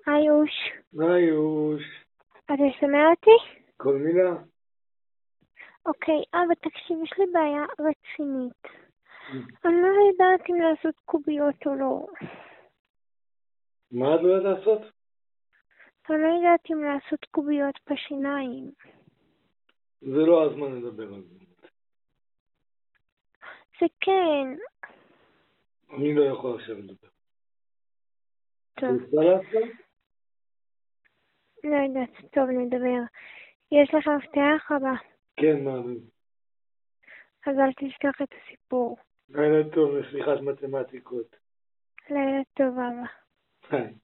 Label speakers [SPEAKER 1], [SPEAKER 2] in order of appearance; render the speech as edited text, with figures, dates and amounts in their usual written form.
[SPEAKER 1] היוש,
[SPEAKER 2] היוש.
[SPEAKER 1] אתה שומע אותי?
[SPEAKER 2] כל מילה.
[SPEAKER 1] אוקיי, אבא, תקשיב, יש לי בעיה רצינית. אני לא יודעת אם לעשות קוביות או לא.
[SPEAKER 2] מה את לא יודעת לעשות?
[SPEAKER 1] אני לא יודעת אם לעשות קוביות בשיניים.
[SPEAKER 2] זה לא הזמן לדבר על זה.
[SPEAKER 1] זה כן.
[SPEAKER 2] אני לא יכול עכשיו לדבר.
[SPEAKER 1] טוב,
[SPEAKER 2] רוצה לעשות?
[SPEAKER 1] לא יודעת, טוב, נדבר. יש לך מפתח, אבא?
[SPEAKER 2] כן, מה זה?
[SPEAKER 1] אז אל תשכח את הסיפור.
[SPEAKER 2] לילה טוב, לשיחת מתמטיקות.
[SPEAKER 1] לילה טוב, אבא.
[SPEAKER 2] היי.